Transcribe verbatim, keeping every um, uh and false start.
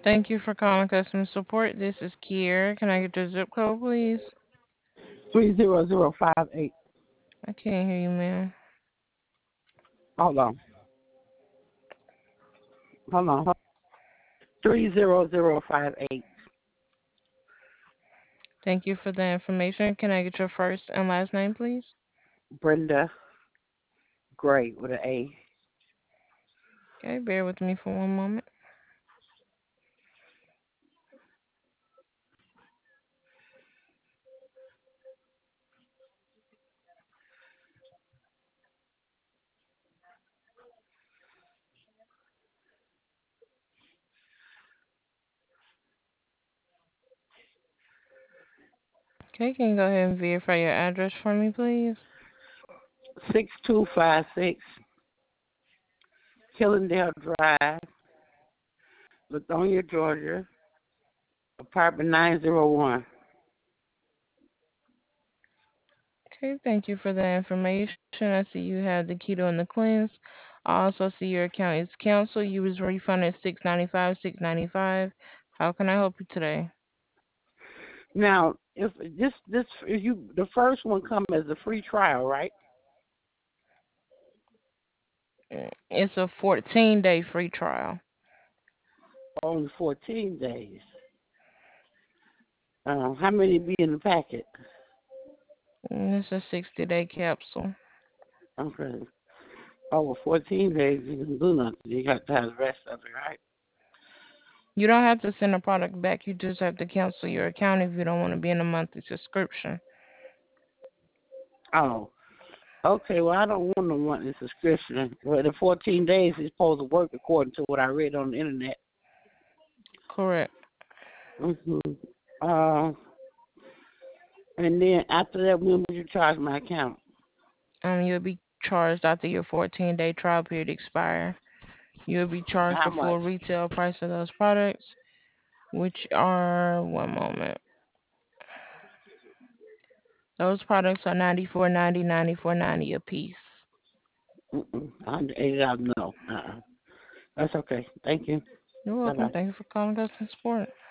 Thank you for calling customer support. This is Kiera. Can I get your zip code, please? Three zero zero five eight. I can't hear you, ma'am. Hold on. Hold on. Three zero zero five eight. Thank you for the information. Can I get your first and last name, please? Brenda Gray with an A. Okay, bear with me for one moment. Okay, can you go ahead and verify your address for me, please? Six two five six Killendale Drive, Lithonia, Georgia, apartment nine zero one. Okay, thank you for the information. I see you have the keto and the cleanse. I also see your account is canceled. You was refunded six ninety five, six ninety five. How can I help you today? Now, if this this if you the first one come as a free trial, right? Mm, It's a fourteen day free trial. Only fourteen days. Uh, how many be in the packet? Mm, It's a sixty day capsule. Okay. Over fourteen days, you can do nothing. You got to have the rest of it, right? You don't have to send a product back. You just have to cancel your account if you don't want to be in a monthly subscription. Oh, okay. Well, I don't want no monthly subscription. Well, the fourteen days is supposed to work according to what I read on the internet. Correct. hmm Uh, and then after that, when would you charge my account? Um, you'll be charged after your fourteen day trial period expire. You'll be charged How the much? full retail price of those products, which are one moment. Those products are ninety four ninety, ninety four ninety a piece. Mm-mm. Under eighty dollars. No. Uh-uh. That's okay. Thank you. You're Bye welcome. bye. Thank you for calling us and support.